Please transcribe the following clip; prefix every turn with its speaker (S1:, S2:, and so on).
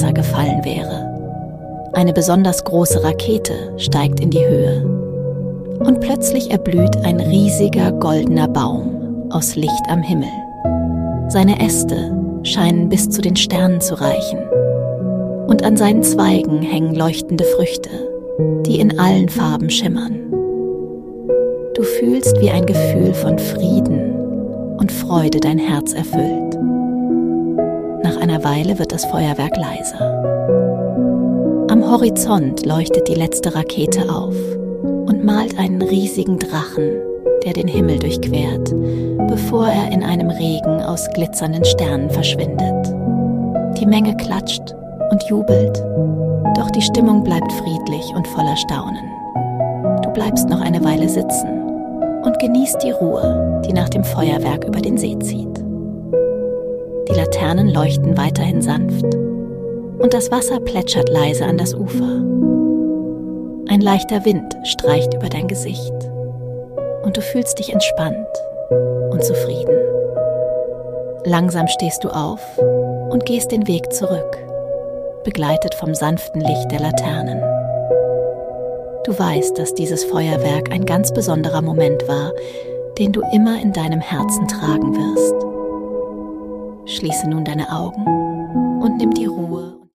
S1: Blitzer gefallen wäre. Eine besonders große Rakete steigt in die Höhe. Und plötzlich erblüht ein riesiger goldener Baum aus Licht am Himmel. Seine Äste scheinen bis zu den Sternen zu reichen. Und an seinen Zweigen hängen leuchtende Früchte, die in allen Farben schimmern. Du fühlst, wie ein Gefühl von Frieden und Freude dein Herz erfüllt. Nach einer Weile wird das Feuerwerk leiser. Am Horizont leuchtet die letzte Rakete auf und malt einen riesigen Drachen, der den Himmel durchquert, bevor er in einem Regen aus glitzernden Sternen verschwindet. Die Menge klatscht und jubelt, doch die Stimmung bleibt friedlich und voller Staunen. Du bleibst noch eine Weile sitzen und genießt die Ruhe, die nach dem Feuerwerk über den See zieht. Die Laternen leuchten weiterhin sanft und das Wasser plätschert leise an das Ufer. Ein leichter Wind streicht über dein Gesicht und du fühlst dich entspannt und zufrieden. Langsam stehst du auf und gehst den Weg zurück, begleitet vom sanften Licht der Laternen. Du weißt, dass dieses Feuerwerk ein ganz besonderer Moment war, den du immer in deinem Herzen tragen wirst. Schließe nun deine Augen und nimm die Ruhe.